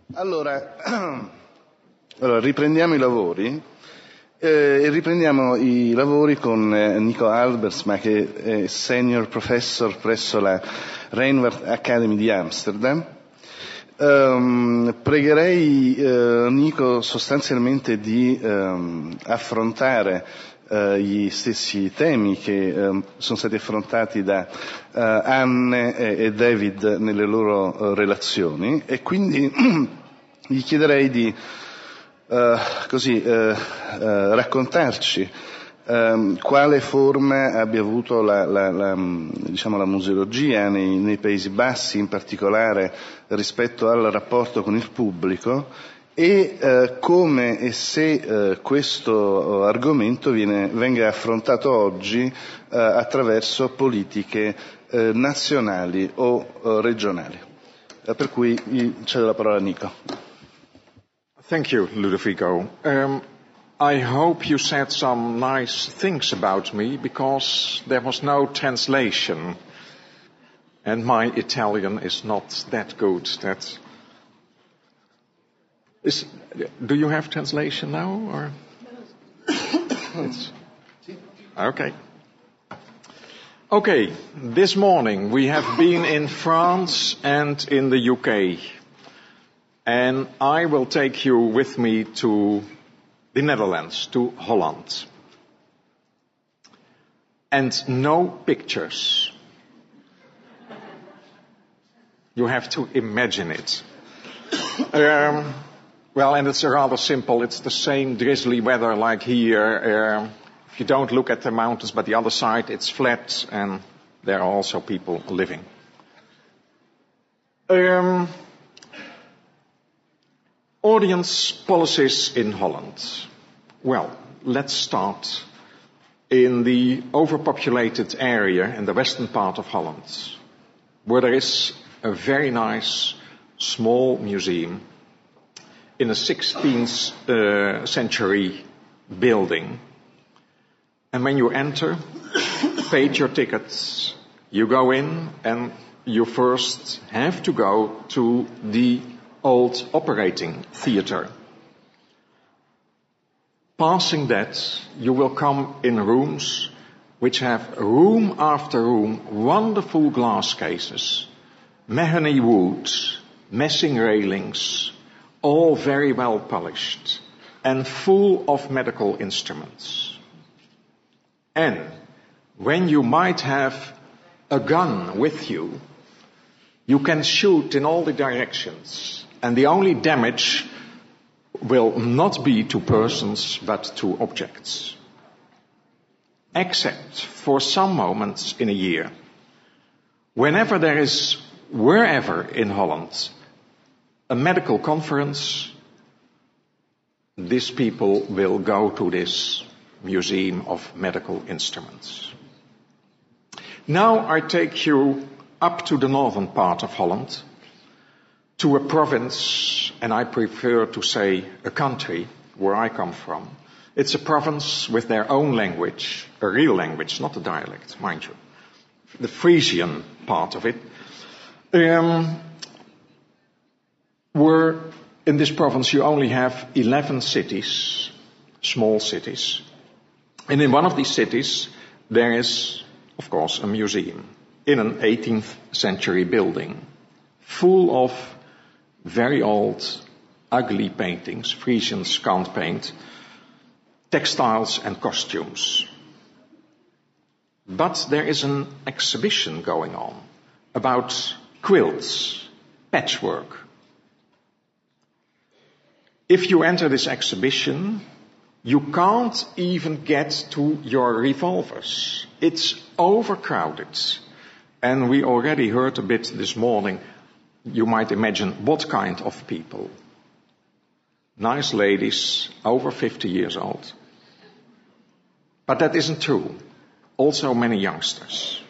Allora, riprendiamo i lavori e riprendiamo i lavori con Nico Albersma, che è Senior Professor presso la Reinhardt Academy di Amsterdam. Pregherei Nico sostanzialmente di affrontare gli stessi temi che sono stati affrontati da Anne e David nelle loro relazioni, e quindi gli chiederei di raccontarci quale forma abbia avuto la museologia nei Paesi Bassi, in particolare rispetto al rapporto con il pubblico, e come e se questo argomento venga affrontato oggi attraverso politiche nazionali o regionali. Per cui cedo la parola a Nico. Thank you, Ludovico. I hope you said some nice things about me, because there was no translation, and my Italian is not that good. Do you have translation now, or? Okay. Okay, this morning we have been in France and in the UK, and I will take you with me to the Netherlands, to Holland. And no pictures. You have to imagine it. Well, and it's rather simple. It's the same drizzly weather like here. If you don't look at the mountains, but the other side, it's flat, and there are also people living. Audience policies in Holland. Well, let's start in the overpopulated area in the western part of Holland, where there is a very nice small museum in a 16th century building. And when you enter, paid your tickets, you go in, and you first have to go to the old operating theater. Passing that, you will come in rooms which have room after room wonderful glass cases, mahogany wood, messing railings, all very well polished and full of medical instruments. And when you might have a gun with you, you can shoot in all the directions, and the only damage will not be to persons but to objects. Except for some moments in a year. Whenever there is, wherever in Holland, a medical conference, these people will go to this museum of medical instruments. Now I take you up to the northern part of Holland, to a province, and I prefer to say a country, where I come from. It's a province with their own language, a real language, not a dialect, mind you. The Frisian part of it. Where in this province you only have 11 cities, small cities. And in one of these cities there is, of course, a museum in an 18th century building, full of very old, ugly paintings, Frisians can't paint, textiles and costumes. But there is an exhibition going on about quilts, patchwork. If you enter this exhibition, you can't even get to your revolvers. It's overcrowded. And we already heard a bit this morning. You might imagine what kind of people. Nice ladies, over 50 years old. But that isn't true. Also many youngsters.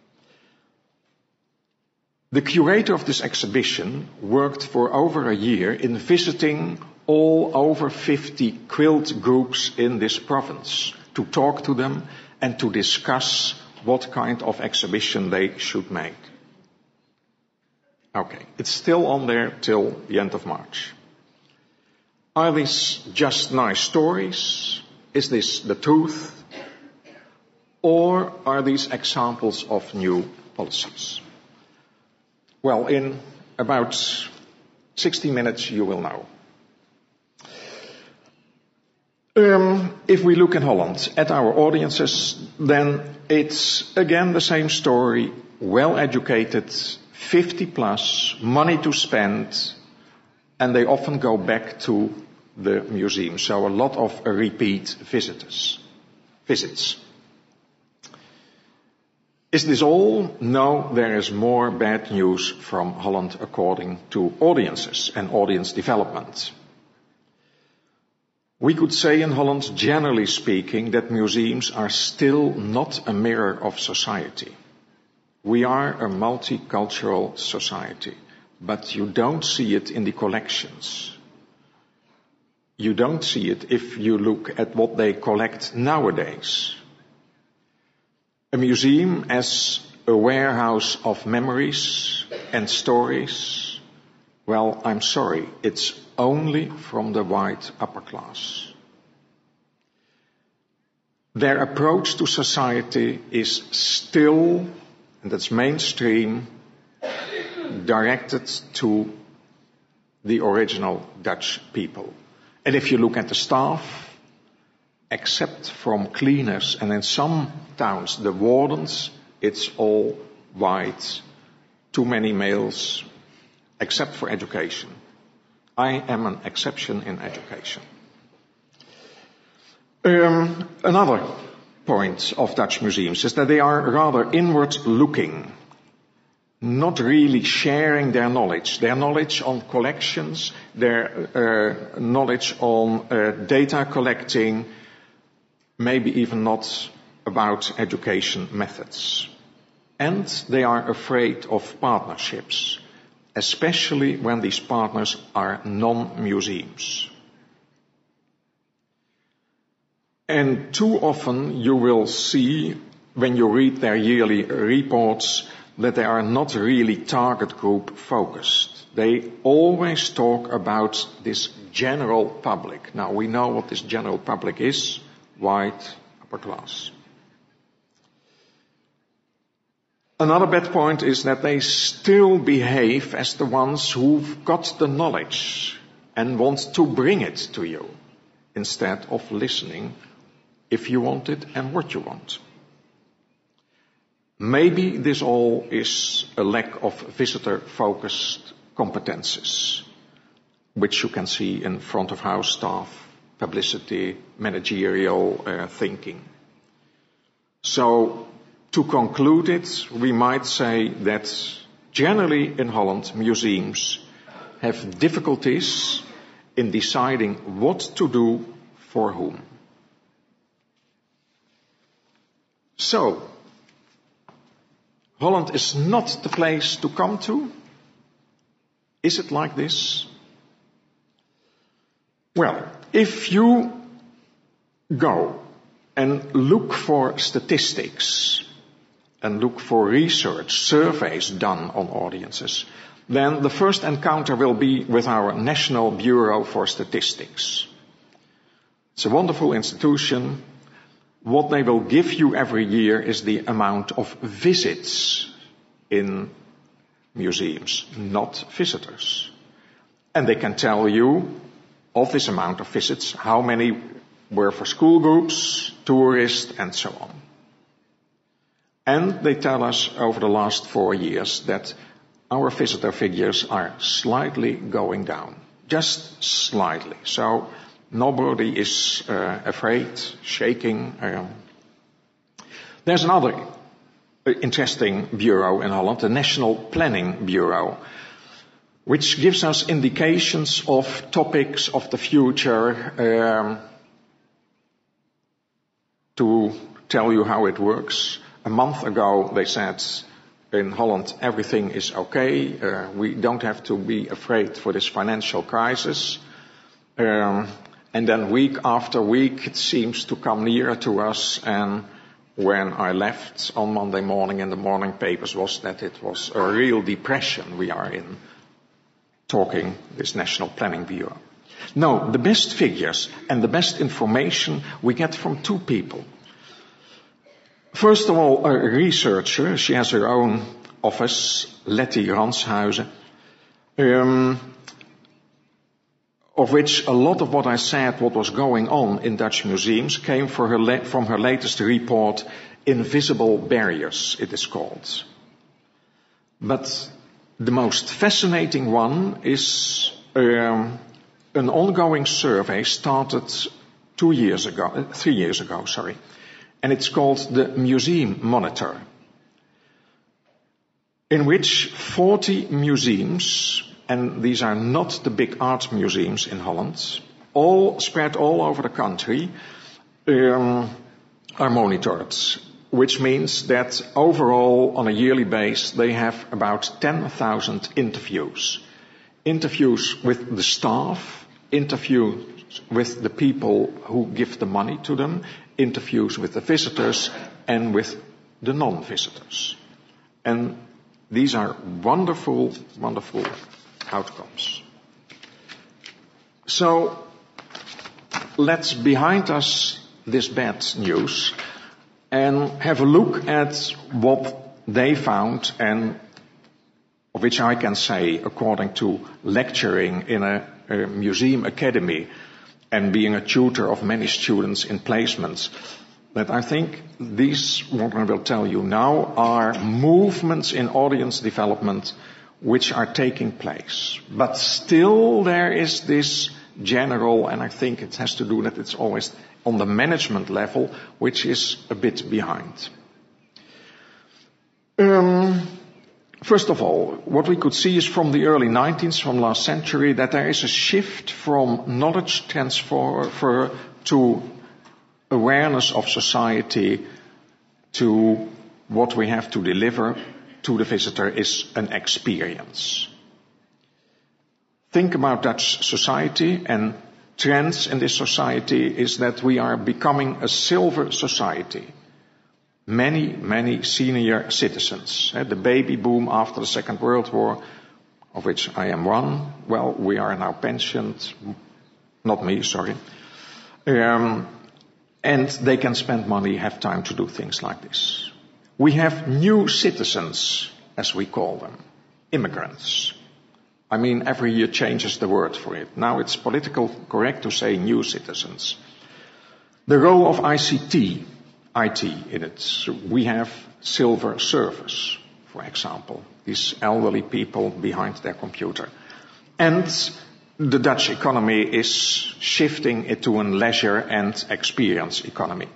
The curator of this exhibition worked for over a year in visiting all over 50 quilt groups in this province to talk to them and to discuss what kind of exhibition they should make. Okay, it's still on there till the end of March. Are these just nice stories? Is this the truth? Or are these examples of new policies? Well, in about 60 minutes you will know. If we look in Holland at our audiences, then it's again the same story. Well-educated, 50 plus, money to spend, and they often go back to the museum. So a lot of repeat visits. Is this all? No, there is more bad news from Holland according to audiences and audience development. We could say in Holland, generally speaking, that museums are still not a mirror of society. We are a multicultural society, but you don't see it in the collections. You don't see it if you look at what they collect nowadays. A museum as a warehouse of memories and stories, well, I'm sorry, it's only from the white upper class. Their approach to society is still, and that's mainstream, directed to the original Dutch people. And if you look at the staff, except from cleaners and in some towns the wardens, it's all white, too many males, except for education. I am an exception in education. Another point of Dutch museums is that they are rather inward-looking, not really sharing their knowledge on collections, their knowledge on data collecting, maybe even not about education methods. And they are afraid of partnerships, especially when these partners are non-museums. And too often you will see, when you read their yearly reports, that they are not really target group focused. They always talk about this general public. Now we know what this general public is, white, upper class. Another bad point is that they still behave as the ones who've got the knowledge and want to bring it to you, instead of listening if you want it and what you want. Maybe this all is a lack of visitor-focused competences, which you can see in front of house staff, publicity, managerial thinking. So, to conclude it, we might say that generally in Holland, museums have difficulties in deciding what to do for whom. So, Holland is not the place to come to? Is it like this? Well, if you go and look for statistics and look for research, surveys done on audiences, then the first encounter will be with our National Bureau for Statistics. It's a wonderful institution. What they will give you every year is the amount of visits in museums, not visitors. And they can tell you, of this amount of visits, how many were for school groups, tourists, and so on. And they tell us over the last 4 years that our visitor figures are slightly going down. Just slightly. So nobody is afraid, shaking. There's another interesting bureau in Holland, the National Planning Bureau, which gives us indications of topics of the future to tell you how it works. A month ago they said in Holland everything is okay, we don't have to be afraid for this financial crisis. And then week after week it seems to come nearer to us, and when I left on Monday morning in the morning papers was that it was a real depression we are in, talking this National Planning Bureau. No, the best figures and the best information we get from two people. First of all, a researcher. She has her own office, Letty Ranshuizen, of which a lot of what I said, what was going on in Dutch museums, came from her latest report, Invisible Barriers, it is called. But the most fascinating one is an ongoing survey started 3 years ago, and it's called the Museum Monitor, in which 40 museums, and these are not the big art museums in Holland, all spread all over the country, are monitored, which means that overall, on a yearly basis, they have about 10,000 interviews. Interviews with the staff, interviews with the people who give the money to them, interviews with the visitors and with the non-visitors. And these are wonderful, wonderful outcomes. So let's behind us this bad news and have a look at what they found, and of which I can say, according to lecturing in a museum academy and being a tutor of many students in placements, that I think these, what I will tell you now, are movements in audience development which are taking place. But still there is this general, and I think it has to do that it's always on the management level, which is a bit behind. First of all, what we could see is from the early 19th, from last century, that there is a shift from knowledge transfer to awareness of society, to what we have to deliver to the visitor is an experience. Think about Dutch society, and trends in this society is that we are becoming a silver society. Many, many senior citizens. The baby boom after the Second World War, of which I am one, well, we are now pensioned. Not me, sorry. And they can spend money, have time to do things like this. We have new citizens, as we call them, immigrants. I mean, every year changes the word for it. Now it's politically correct to say new citizens. The role of IT in it. We have silver servers, for example, these elderly people behind their computer. And the Dutch economy is shifting it to a leisure and experience economy.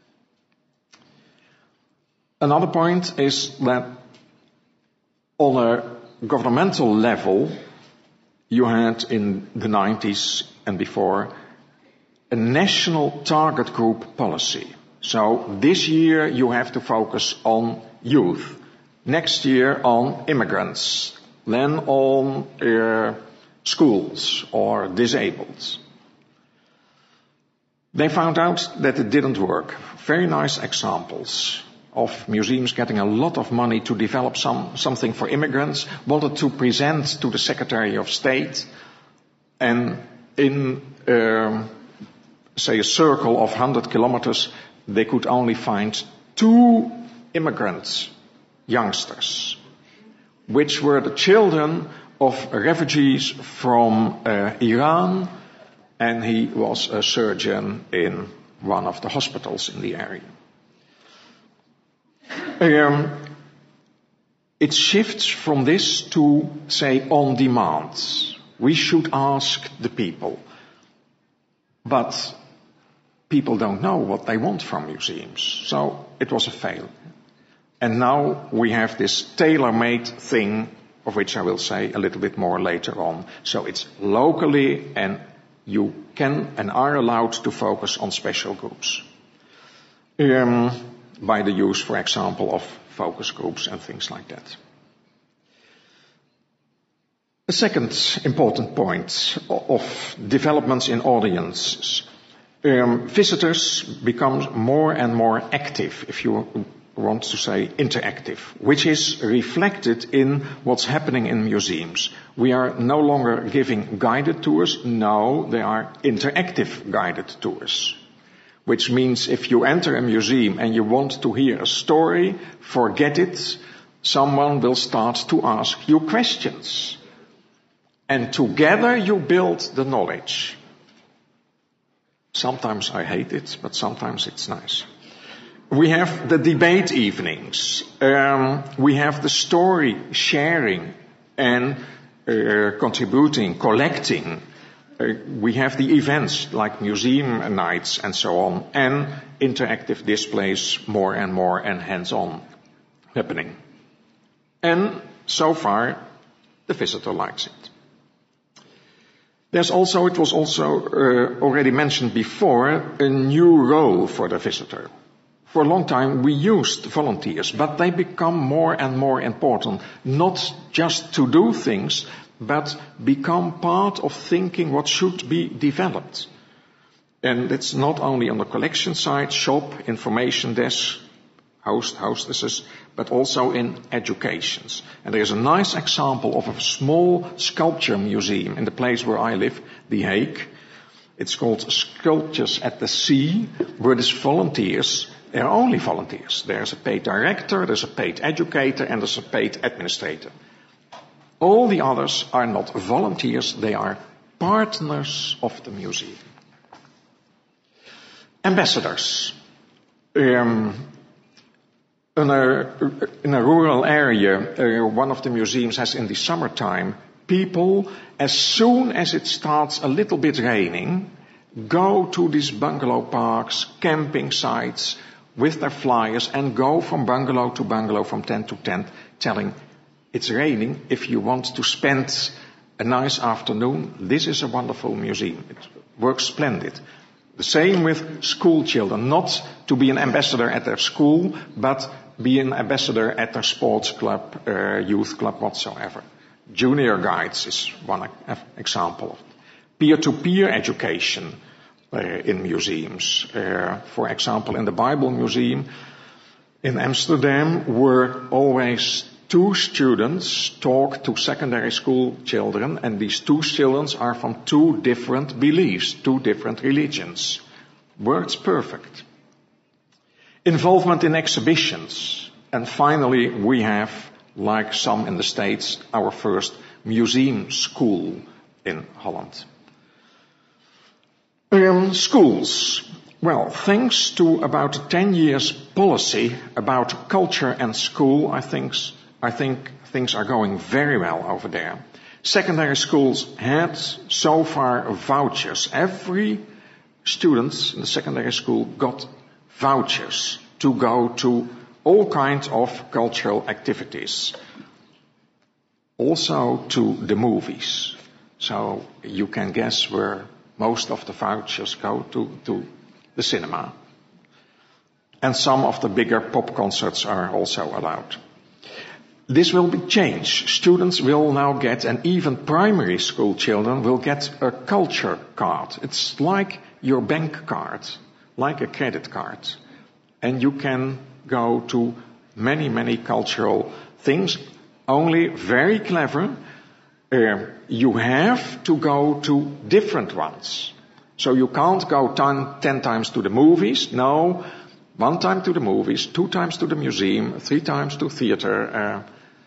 Another point is that on a governmental level, you had in the 90s and before a national target group policy. So this year you have to focus on youth, next year on immigrants, then on schools or disabled. They found out that it didn't work. Very nice examples of museums getting a lot of money to develop something for immigrants, wanted to present to the Secretary of State, and in, say, a circle of 100 kilometers, they could only find 2 immigrant youngsters, which were the children of refugees from Iran, and he was a surgeon in one of the hospitals in the area. It shifts from this to, say, on demand. We should ask the people. But people don't know what they want from museums. So it was a fail. And now we have this tailor-made thing, of which I will say a little bit more later on. So it's locally, and you can and are allowed to focus on special groups. By the use, for example, of focus groups and things like that. A second important point of developments in audiences Visitors become more and more active, if you want to say interactive, which is reflected in what's happening in museums. We are no longer giving guided tours. No, they are interactive guided tours. Which means if you enter a museum and you want to hear a story, forget it. Someone will start to ask you questions. And together you build the knowledge. Sometimes I hate it, but sometimes it's nice. We have the debate evenings. We have the story sharing and contributing, collecting. We have the events like museum nights and so on, and interactive displays more and more and hands-on happening. And so far, the visitor likes it. It was also already mentioned before, a new role for the visitor. For a long time we used volunteers, but they become more and more important, not just to do things, but become part of thinking what should be developed. And it's not only on the collection side, shop, information desk, hostesses, but also in educations. And there is a nice example of a small sculpture museum in the place where I live, The Hague. It's called Sculptures at the Sea, where these volunteers, they're only volunteers. There's a paid director, there's a paid educator, and there's a paid administrator. All the others are not volunteers, they are partners of the museum. Ambassadors. In a rural area, one of the museums has in the summertime, people, as soon as it starts a little bit raining, go to these bungalow parks, camping sites, with their flyers and go from bungalow to bungalow, from tent to tent, telling, it's raining, if you want to spend a nice afternoon, this is a wonderful museum. It works splendid. The same with school children, not to be an ambassador at their school, but be an ambassador at their sports club, youth club, whatsoever. Junior guides is one example. Peer-to-peer education in museums. For example, in the Bible Museum in Amsterdam, where always 2 students talk to secondary school children, and these 2 students are from 2 different beliefs, 2 different religions. Works perfect. Involvement in exhibitions. And finally, we have, like some in the States, our first museum school in Holland. Schools. Well, thanks to about a 10 years policy about culture and school, I think things are going very well over there. Secondary schools had so far vouchers. Every student in the secondary school got vouchers to go to all kinds of cultural activities. Also to the movies. So you can guess where most of the vouchers go to the cinema. And some of the bigger pop concerts are also allowed. This will be changed. Students will now get, and even primary school children will get a culture card. It's like your bank card, like a credit card. And you can go to many, many cultural things. Only very clever, you have to go to different ones. So you can't go 10 times to the movies. No, 1 time to the movies, 2 times to the museum, 3 times to theater.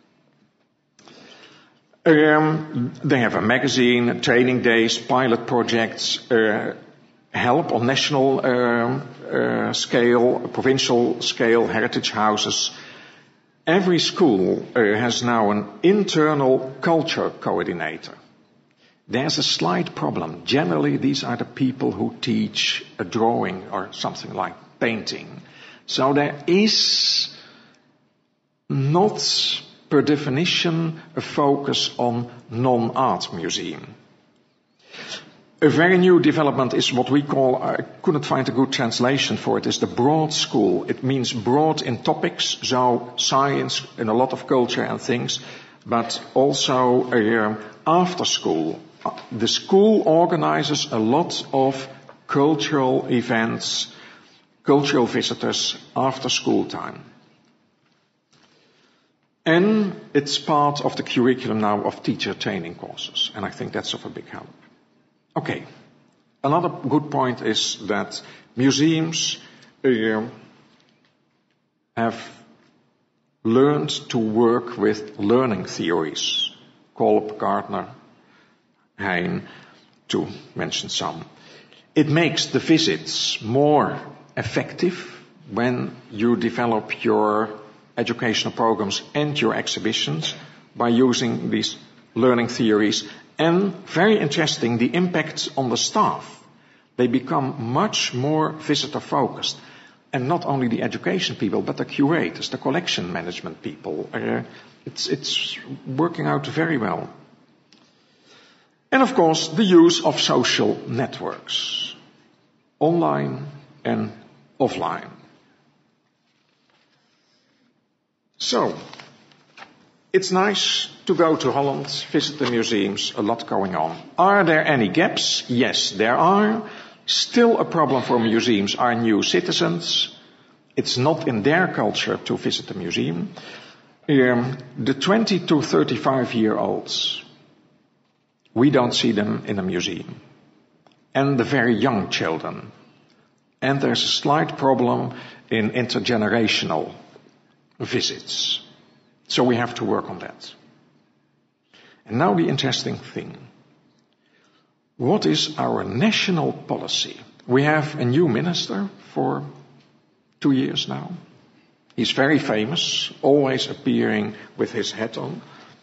They have a magazine, training days, pilot projects, help on national scale, provincial scale, heritage houses. Every school has now an internal culture coordinator. There's a slight problem. Generally, these are the people who teach a drawing or something like painting. So there is not, per definition, a focus on non-art museum. A very new development is what we call, I couldn't find a good translation for it, is the broad school. It means broad in topics, so science and a lot of culture and things, but also after school. The school organizes a lot of cultural events, cultural visitors after school time. And it's part of the curriculum now of teacher training courses, and I think that's of a big help. Okay, another good point is that museums have learned to work with learning theories. Kolb, Gardner, Hein, to mention some. It makes the visits more effective when you develop your educational programs and your exhibitions by using these learning theories. And very interesting, the impacts on the staff. They become much more visitor focused. And not only the education people, but the curators, the collection management people. It's working out very well. And of course, the use of social networks, online and offline. So, it's nice to go to Holland, visit the museums, a lot going on. Are there any gaps? Yes, there are. Still a problem for museums are new citizens. It's not in their culture to visit the museum. The 20 to 35-year-olds, we don't see them in a museum. And the very young children. And there's a slight problem in intergenerational visits. So we have to work on that. And now the interesting thing. What is our national policy? We have a new minister for 2 years now. He's very famous, always appearing with his hat on.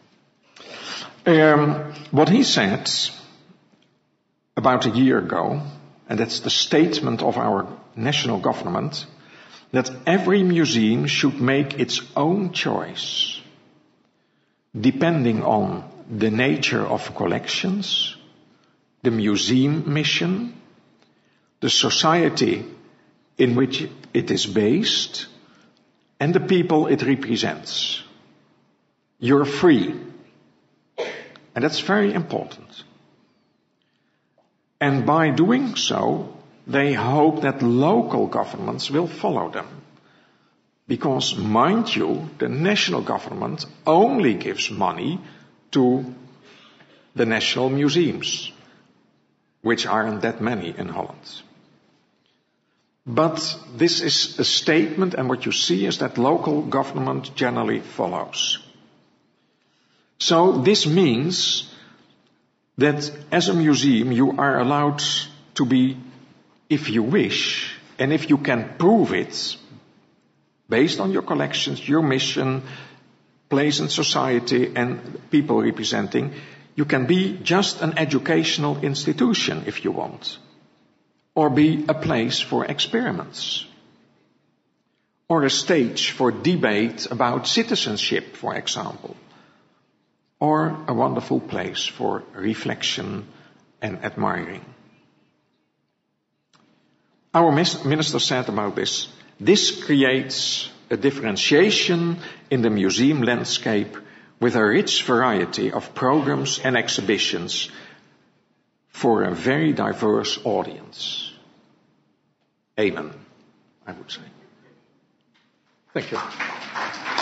What he said about a year ago, and that's the statement of our national government, that every museum should make its own choice, depending on the nature of collections, the museum mission, the society in which it is based, and the people it represents. You're free. And that's very important. And by doing so, they hope that local governments will follow them. Because, mind you, the national government only gives money to the national museums, which aren't that many in Holland. But this is a statement, and what you see is that local government generally follows. So this means that as a museum you are allowed to be, if you wish, and if you can prove it, based on your collections, your mission, place in society, and people representing, you can be just an educational institution if you want. Or be a place for experiments. Or a stage for debate about citizenship, for example. Or a wonderful place for reflection and admiring. Our minister said about this, this creates a differentiation in the museum landscape with a rich variety of programs and exhibitions for a very diverse audience. Amen, I would say. Thank you.